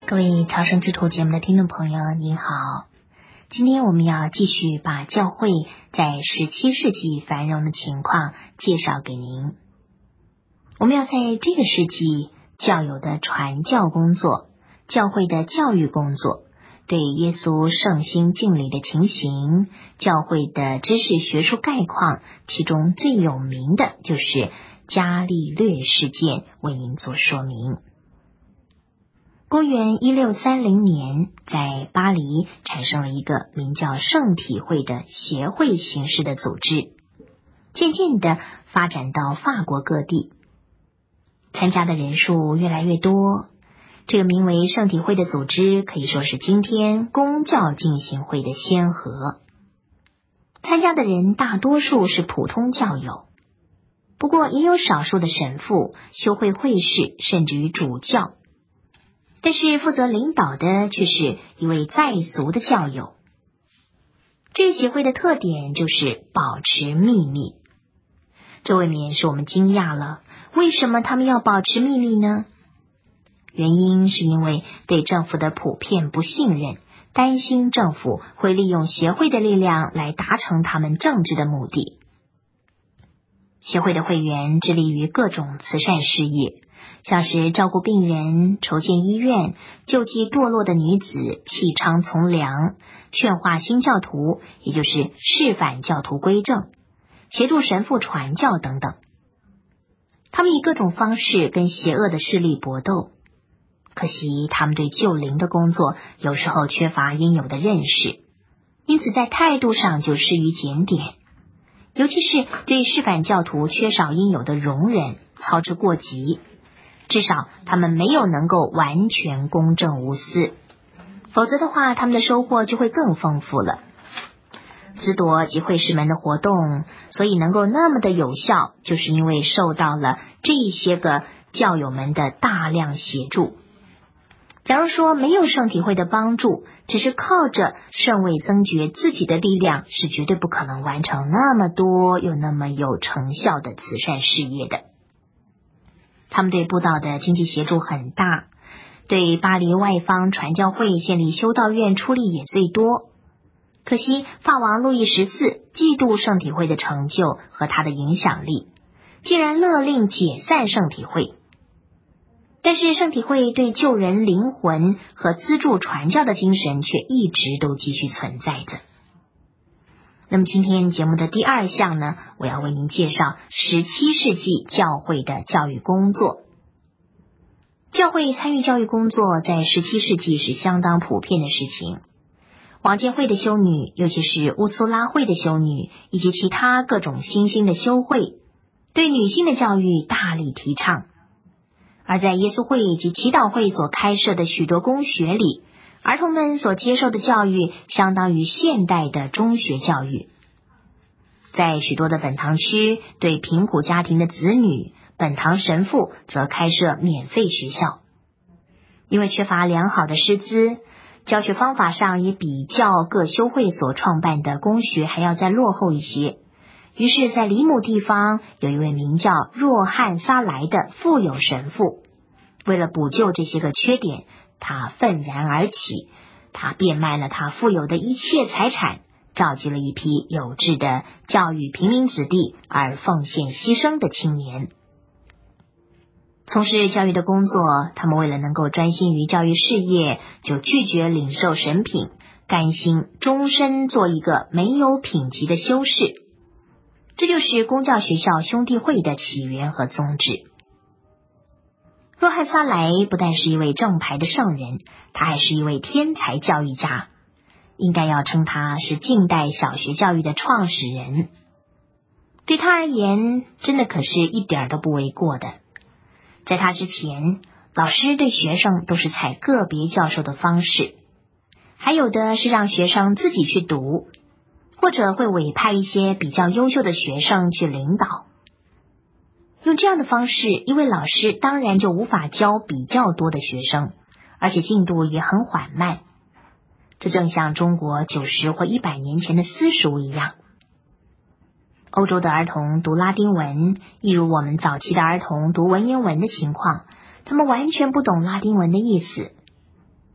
各位朝圣之途节目的听众朋友您好，今天我们要继续把教会在17世纪繁荣的情况介绍给您。我们要在这个世纪教友的传教工作、教会的教育工作、对耶稣圣心敬礼的情形、教会的知识学术概况，其中最有名的就是伽利略事件，为您做说明。公元1630年，在巴黎产生了一个名叫圣体会的协会形式的组织，渐渐地发展到法国各地，参加的人数越来越多。这个名为圣体会的组织可以说是今天公教进行会的先河。参加的人大多数是普通教友，不过也有少数的神父、修会会士，甚至于主教。但是负责领导的却是一位在俗的教友。这协会的特点就是保持秘密，这未免使我们惊讶了。为什么他们要保持秘密呢？原因是因为对政府的普遍不信任，担心政府会利用协会的力量来达成他们政治的目的。协会的会员致力于各种慈善事业，像是照顾病人、筹建医院、救济堕落的女子、弃娼从良、劝化新教徒，也就是示范教徒归正、协助神父传教等等。他们以各种方式跟邪恶的势力搏斗，可惜他们对救灵的工作有时候缺乏应有的认识，因此在态度上就失于检点，尤其是对示范教徒缺少应有的容忍，操之过急。至少他们没有能够完全公正无私，否则的话他们的收获就会更丰富了。司铎及会士们的活动所以能够那么的有效，就是因为受到了这些个教友们的大量协助。假如说没有圣体会的帮助，只是靠着圣位增爵自己的力量，是绝对不可能完成那么多又那么有成效的慈善事业的。他们对布道的经济协助很大，对巴黎外方传教会建立修道院出力也最多。可惜法王路易14嫉妒圣体会的成就和他的影响力，竟然勒令解散圣体会。但是圣体会对救人灵魂和资助传教的精神却一直都继续存在着。那么今天节目的第二项呢，我要为您介绍17世纪教会的教育工作。教会参与教育工作在17世纪是相当普遍的事情。往见会的修女，尤其是乌苏拉会的修女，以及其他各种新兴的修会，对女性的教育大力提倡。而在耶稣会以及祈祷会所开设的许多公学里，儿童们所接受的教育相当于现代的中学教育。在许多的本堂区，对贫苦家庭的子女，本堂神父则开设免费学校。因为缺乏良好的师资，教学方法上也比较各修会所创办的公学还要再落后一些。于是在里姆地方有一位名叫若翰撒莱的富有神父，为了补救这些个缺点，他愤然而起，他变卖了他富有的一切财产，召集了一批有志的教育平民子弟而奉献牺牲的青年。从事教育的工作，他们为了能够专心于教育事业，就拒绝领受神品，甘心终身做一个没有品级的修士。这就是公教学校兄弟会的起源和宗旨。若翰撒莱不但是一位正牌的圣人，他还是一位天才教育家，应该要称他是近代小学教育的创始人。对他而言，真的可是一点都不为过的。在他之前，老师对学生都是采个别教授的方式，还有的是让学生自己去读，或者会委派一些比较优秀的学生去领导。用这样的方式，一位老师当然就无法教比较多的学生，而且进度也很缓慢。这正像中国90或100年前的私塾一样。欧洲的儿童读拉丁文，一如我们早期的儿童读文言文的情况，他们完全不懂拉丁文的意思。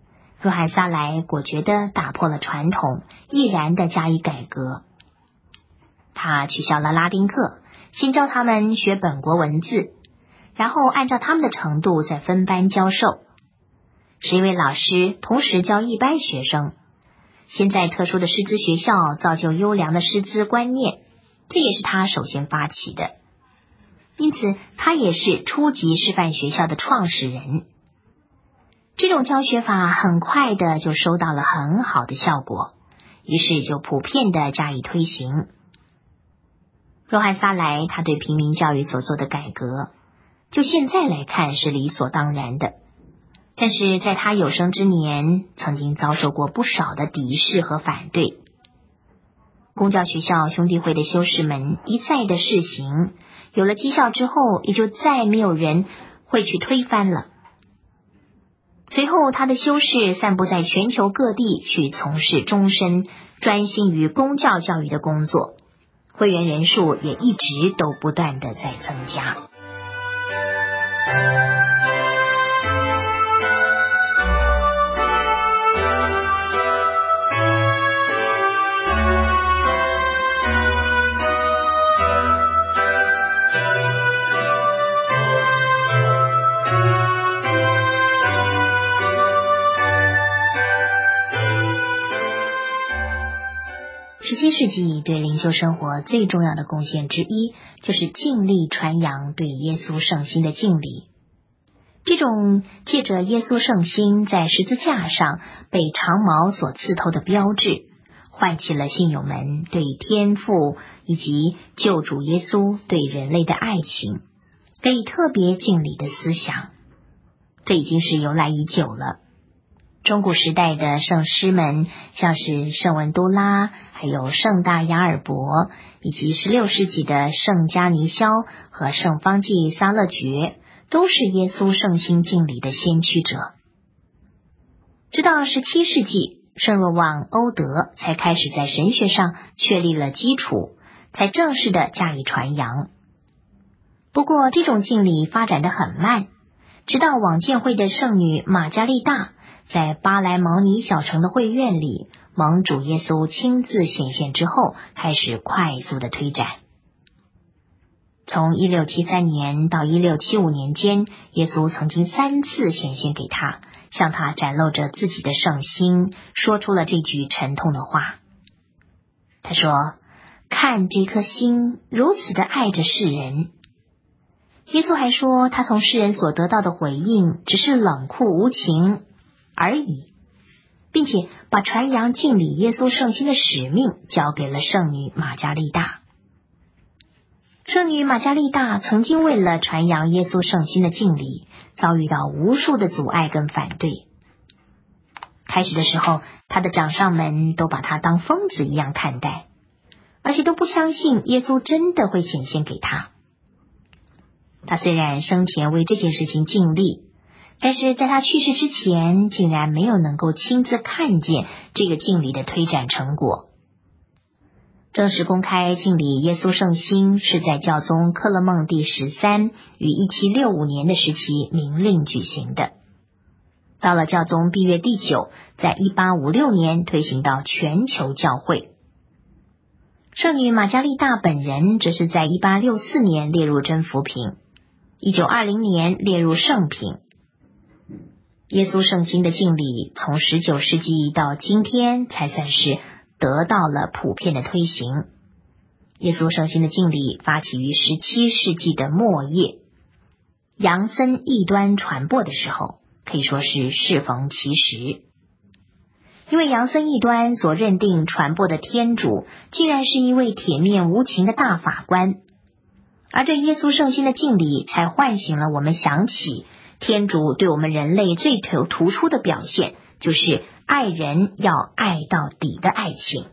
若翰撒来果决地打破了传统，毅然地加以改革。他取消了拉丁课，先教他们学本国文字，然后按照他们的程度再分班教授。11位老师同时教一班学生，先在特殊的师资学校造就优良的师资观念，这也是他首先发起的。因此，他也是初级师范学校的创始人。这种教学法很快的就收到了很好的效果，于是就普遍的加以推行。若翰撒来他对平民教育所做的改革，就现在来看是理所当然的，但是在他有生之年，曾经遭受过不少的敌视和反对。公教学校兄弟会的修士们一再的试行，有了绩效之后，也就再没有人会去推翻了。随后他的修士散布在全球各地，去从事终身专心于公教教育的工作，会员人数也一直都不断的在增加。17世纪对灵修生活最重要的贡献之一，就是尽力传扬对耶稣圣心的敬礼。这种借着耶稣圣心在十字架上被长矛所刺透的标志，唤起了信友们对天父以及救主耶稣对人类的爱情，可以特别敬礼的思想。这已经是由来已久了。中古时代的圣师们，像是圣文多拉，还有圣大雅尔伯，以及16世纪的圣加尼肖和圣方济撒勒爵，都是耶稣圣心敬礼的先驱者。直到17世纪，圣若望欧德才开始在神学上确立了基础，才正式的加以传扬。不过这种敬礼发展得很慢，直到往建会的圣女玛加丽大在巴莱毛尼小城的会院里蒙主耶稣亲自显现之后，开始快速的推展。从1673年到1675年间，耶稣曾经3次显现给他，向他展露着自己的圣心，说出了这句沉痛的话。他说：看这颗心如此的爱着世人。耶稣还说，他从世人所得到的回应只是冷酷无情而已，并且把传扬敬礼耶稣圣心的使命交给了圣女玛加丽大。圣女玛加丽大曾经为了传扬耶稣圣心的敬礼，遭遇到无数的阻碍跟反对。开始的时候，她的长上们都把她当疯子一样看待，而且都不相信耶稣真的会显现给她。她虽然生前为这件事情尽力，但是在他去世之前，竟然没有能够亲自看见这个敬礼的推展成果。正式公开敬礼耶稣圣心是在教宗克勒孟第13于1765年的时期明令举行的。到了教宗庇约第9，在1856年推行到全球教会。圣女玛加丽大本人则是在1864年列入真福品，1920年列入圣品。耶稣圣心的敬礼从19世纪到今天才算是得到了普遍的推行。耶稣圣心的敬礼发起于17世纪的末叶，杨森异端传播的时候，可以说是适逢其时。因为杨森异端所认定传播的天主，竟然是一位铁面无情的大法官，而对耶稣圣心的敬礼才唤醒了我们想起天主对我们人类最突出的表现，就是爱人要爱到底的爱情。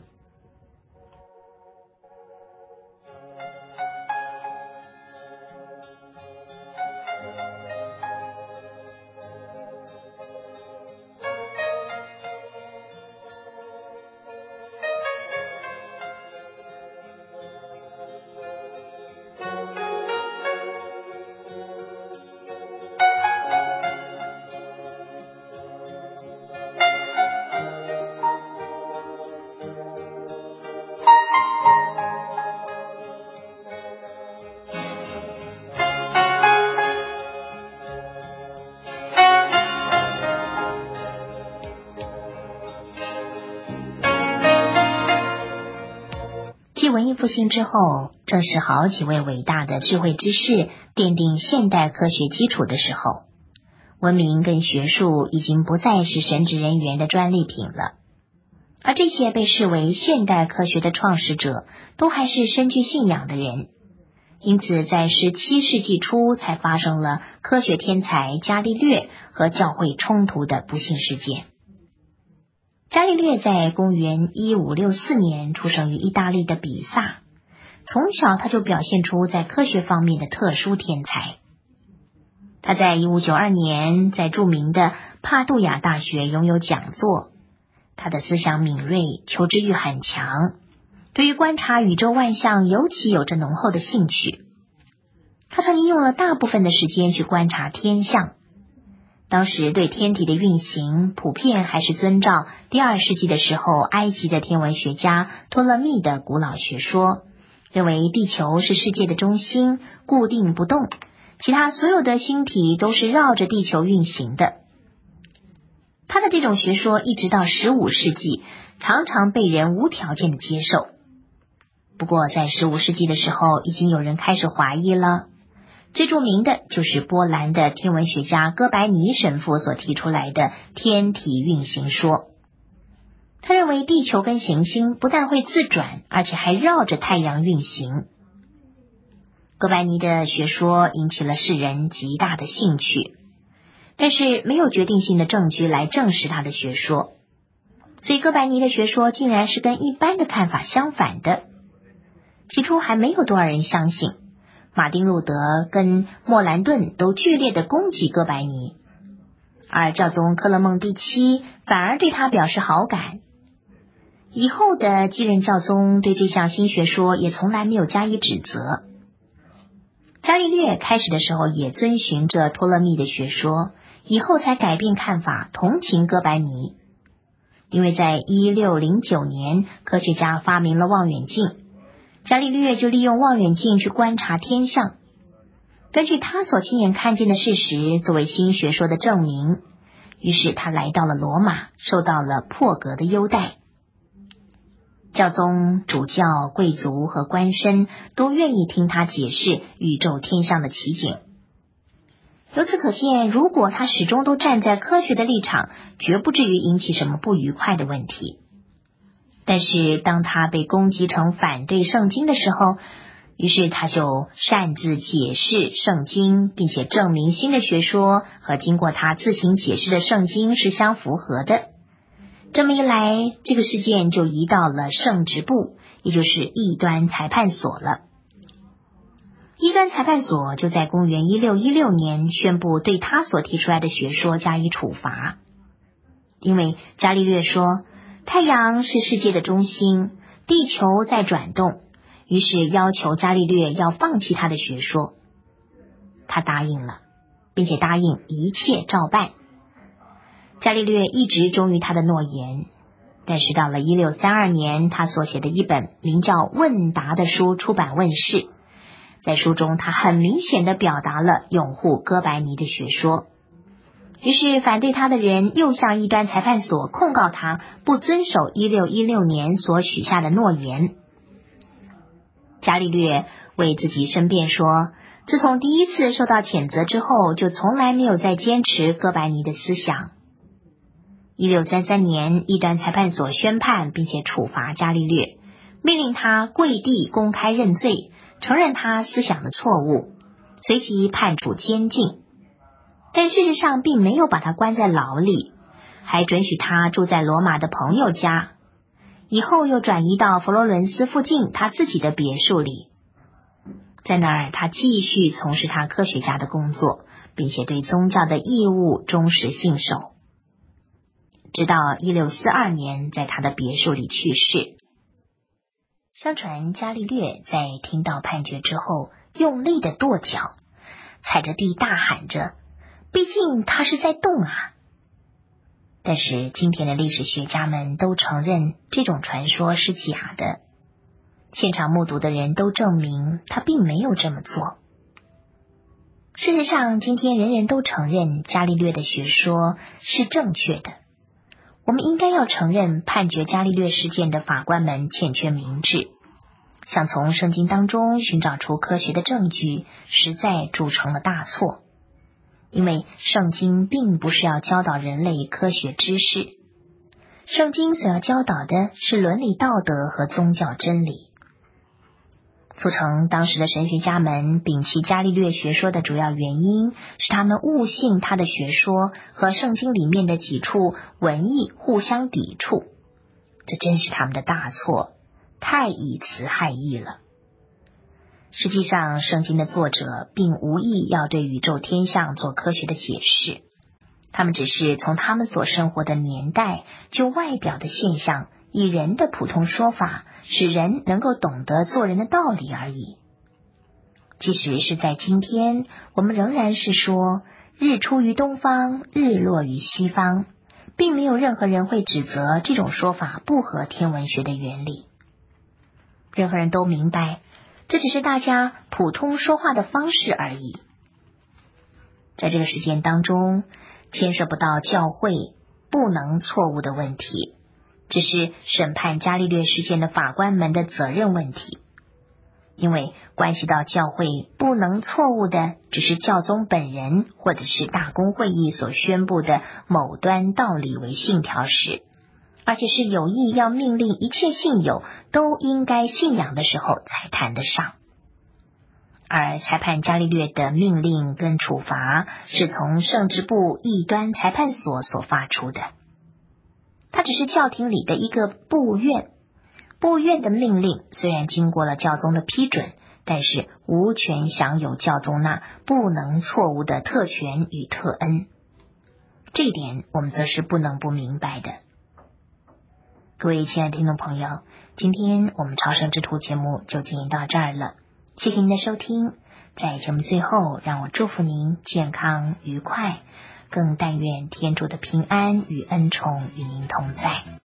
继文艺复兴之后，正是好几位伟大的智慧之士奠定现代科学基础的时候，文明跟学术已经不再是神职人员的专利品了，而这些被视为现代科学的创始者，都还是深具信仰的人。因此在17世纪初才发生了科学天才伽利略和教会冲突的不幸事件。伽利略在公元1564年出生于意大利的比萨，从小他就表现出在科学方面的特殊天才。他在1592年在著名的帕杜亚大学拥有讲座，他的思想敏锐，求知欲很强，对于观察宇宙万象尤其有着浓厚的兴趣。他曾经用了大部分的时间去观察天象。当时对天体的运行普遍还是遵照第2世纪的时候埃及的天文学家托勒密的古老学说，认为地球是世界的中心，固定不动，其他所有的星体都是绕着地球运行的。他的这种学说一直到15世纪常常被人无条件的接受。不过在15世纪的时候，已经有人开始怀疑了。最著名的就是波兰的天文学家哥白尼神父所提出来的天体运行说。他认为地球跟行星不但会自转，而且还绕着太阳运行。哥白尼的学说引起了世人极大的兴趣，但是没有决定性的证据来证实他的学说，所以哥白尼的学说竟然是跟一般的看法相反的。起初还没有多少人相信，马丁路德跟莫兰顿都剧烈的攻击哥白尼，而教宗克勒孟第七反而对他表示好感。以后的继任教宗对这项新学说也从来没有加以指责。伽利略开始的时候也遵循着托勒密的学说，以后才改变看法，同情哥白尼。因为在1609年，科学家发明了望远镜，伽利略就利用望远镜去观察天象，根据他所亲眼看见的事实作为新学说的证明。于是他来到了罗马，受到了破格的优待。教宗、主教、贵族和官绅都愿意听他解释宇宙天象的奇景。由此可见，如果他始终都站在科学的立场，绝不至于引起什么不愉快的问题。但是当他被攻击成反对圣经的时候，于是他就擅自解释圣经，并且证明新的学说和经过他自行解释的圣经是相符合的。这么一来，这个事件就移到了圣职部，也就是异端裁判所了。异端裁判所就在公元1616年宣布对他所提出来的学说加以处罚。因为伽利略说太阳是世界的中心，地球在转动，于是要求伽利略要放弃他的学说。他答应了，并且答应一切照办。伽利略一直忠于他的诺言，但是到了1632年，他所写的一本名叫《问答》的书出版问世。在书中，他很明显地表达了拥护哥白尼的学说。于是反对他的人又向异端裁判所控告他不遵守1616年所许下的诺言。伽利略为自己申辩说，自从第一次受到谴责之后，就从来没有再坚持哥白尼的思想。1633年，异端裁判所宣判并且处罚伽利略，命令他跪地公开认罪，承认他思想的错误，随即判处监禁。但事实上并没有把他关在牢里，还准许他住在罗马的朋友家，以后又转移到佛罗伦斯附近他自己的别墅里。在那儿，他继续从事他科学家的工作，并且对宗教的义务忠实信守，直到1642年在他的别墅里去世。相传伽利略在听到判决之后，用力的跺脚，踩着地大喊着，毕竟他是在动啊！但是今天的历史学家们都承认这种传说是假的，现场目睹的人都证明他并没有这么做。事实上，今天人人都承认伽利略的学说是正确的。我们应该要承认判决伽利略事件的法官们欠缺明智， 想从圣经当中寻找出科学的证据，实在铸成了大错。因为圣经并不是要教导人类科学知识，圣经所要教导的是伦理道德和宗教真理。促成当时的神学家们摒弃伽利略学说的主要原因，是他们误信他的学说和圣经里面的几处文意互相抵触，这真是他们的大错，太以词害义了。实际上，圣经的作者并无意要对宇宙天象做科学的解释，他们只是从他们所生活的年代，就外表的现象，以人的普通说法，使人能够懂得做人的道理而已。即使是在今天，我们仍然是说日出于东方，日落于西方，并没有任何人会指责这种说法不合天文学的原理。任何人都明白，这只是大家普通说话的方式而已。在这个事件当中，牵涉不到教会不能错误的问题，只是审判伽利略事件的法官们的责任问题。因为关系到教会不能错误的，只是教宗本人或者是大公会议所宣布的某端道理为信条时，而且是有意要命令一切信友都应该信仰的时候才谈得上。而裁判伽利略的命令跟处罚是从圣职部异端裁判所发出的，它只是教廷里的一个部院的命令，虽然经过了教宗的批准，但是无权享有教宗那不能错误的特权与特恩。这一点我们则是不能不明白的。各位亲爱的听众朋友，今天我们朝圣之途节目就进行到这儿了，谢谢您的收听。在节目最后，让我祝福您健康愉快，更但愿天主的平安与恩宠与您同在。